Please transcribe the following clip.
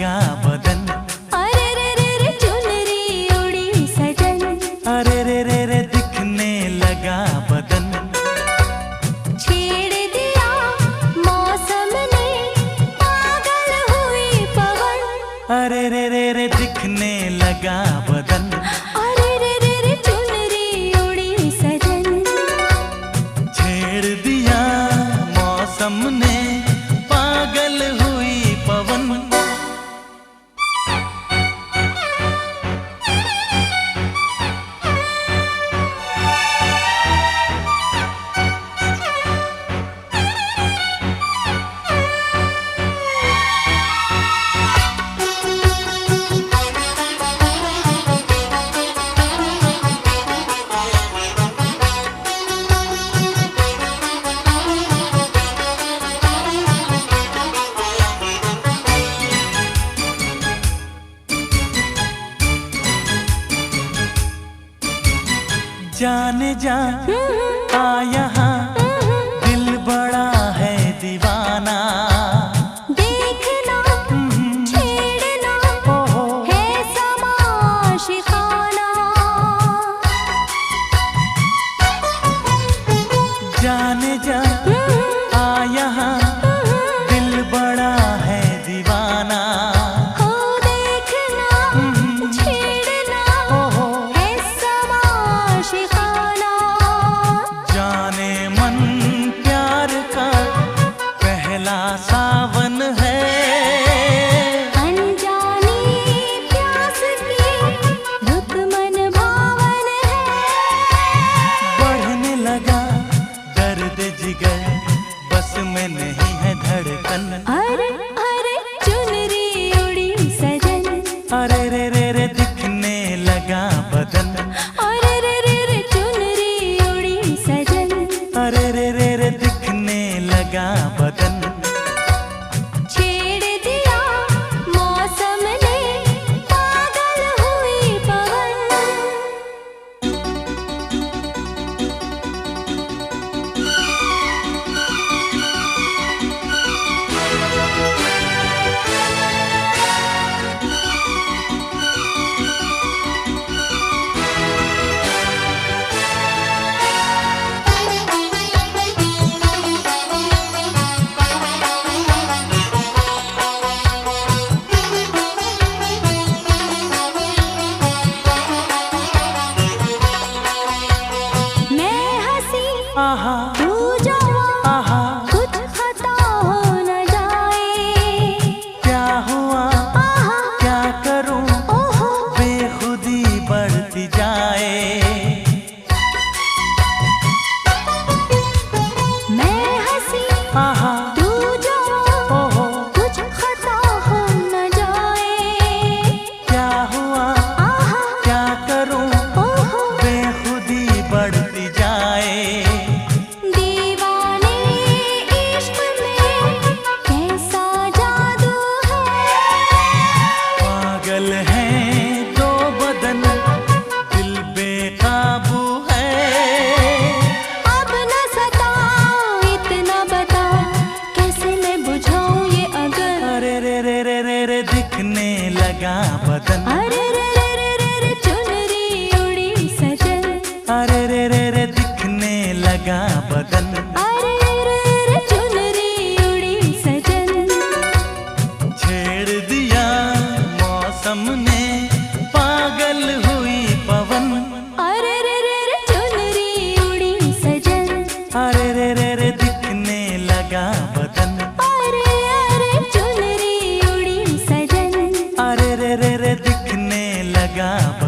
लगा बदन। अरे रे रे रे चुनरी उड़ी सजन। अरे रे रे रे दिखने लगा बदन। छेड़ दिया मौसम ने, पागल हुई पवन। अरे रे रे रे दिखने लगा बदन। अरे रे रे रे चुनरी उड़ी सजन। छेड़ दिया मौसम ने, पागल हुई पवन। जाने जा आ यहाँ, दिल बड़ा है दीवाना। देखना छेड़ना है समा शिखाना। जाने जा आ यहाँ, दिल बड़ा है दीवाना। हो देखना छेड़ना है समा शिखाना। जाने मन प्यार का पहला सावन है। अनजानी प्यास की रुत मन भावन है। बढ़ने लगा दर्द जिगर, बस में नहीं है धड़कन। अरे अरे चुनरी उड़ी सजन। अरे रे रे रे दिखने लगा बदन। अरे रे रे रे चुनरी उड़ी सजन। अरे रे रे रे दिखने लगा बदन। छेड़ दिया मौसम ने, पागल हुई पवन। मैं हंसी आहा तू जवां, आहा, कुछ खता हो न जाए। क्या हुआ आहा क्या करूं, ओहो बेखुदी बढ़ती जाए। मैं हंसी आहा तू जवां, ओहो, कुछ खता हो न जाए। क्या हुआ आहा क्या करूं, ओहो बेखुदी बढ़ती जाए। दीवाने इश्क में कैसा जादू है। पागल है दो बदन, दिल बेकाबू है। अब न सताओ इतना बता, कैसे मैं बुझाऊं ये अगर। अरे रे रे रे रे रे दिखने लगा बदन। अरे रे रे रे रे रे चुनरी उड़ी सजन। अरे रे रे रे दिखने लगा बदन। अरे रे रे चुनरी उड़ी सजन। छेड़ दिया मौसम ने, पागल हुई पवन। अरे रे रे रे चुनरी उड़ी सजन। अरे रे रे रे दिखने लगा बदन। अरे अरे चुनरी उड़ी सजन। अरे रे रे रे दिखने लगा